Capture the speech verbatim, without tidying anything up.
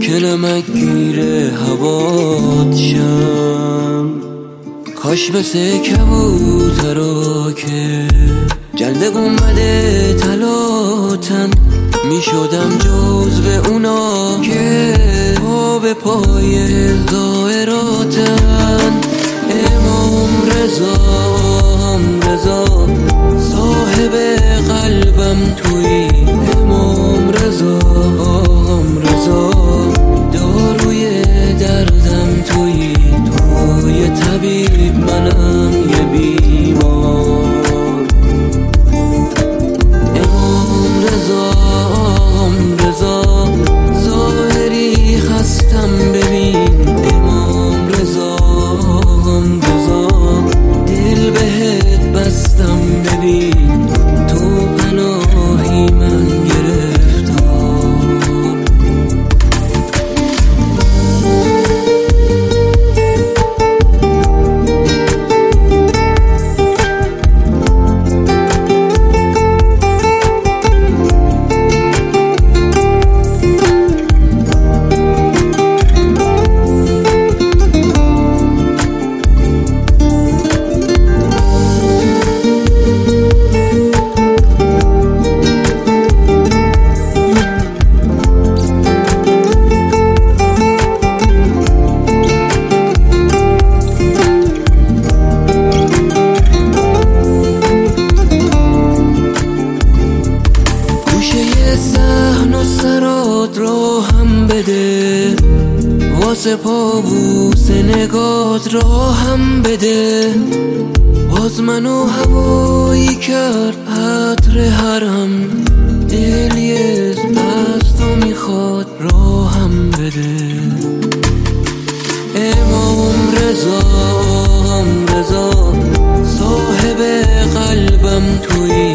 که نمک گیره هوات شم. کاش مثل کبوترا که جلد گنبد طلاتن می شدم جزو اونا که پا به پای زائراتن. امام رضا رضا صاحب قلبم تویی، امام رضا رضا داروی دردم تویی، توی طبیب منم یه بیمار. امام رضا رضا ظاهری خستم ببین، امام رضا رضا دل بهت بستم ببین، تو پناهی من گرفتار. صحن و سرات را هم بده، واسه پابوس نگات را هم بده. باز منو هوایی کرد عطر حرم، دل یه از تو میخواد را هم بده. امام رضا رضا صاحب قلبم تویی،